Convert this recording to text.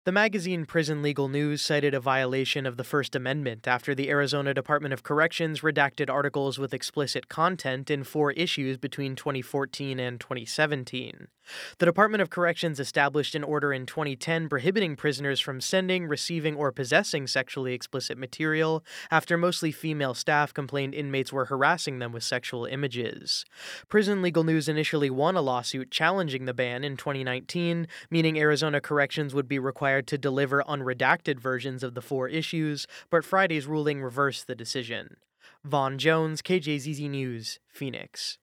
The magazine Prison Legal News cited a violation of the First Amendment after the Arizona Department of Corrections redacted articles with explicit content in 4 issues between 2014 and 2017. The Department of Corrections established an order in 2010 prohibiting prisoners from sending, receiving, or possessing sexually explicit material after mostly female staff complained inmates were harassing them with sexual images. Prison Legal News initially won a lawsuit challenging the ban in 2019, meaning Arizona Corrections would be required to deliver unredacted versions of the 4 issues, but Friday's ruling reversed the decision. Vaughn Jones, KJZZ News, Phoenix.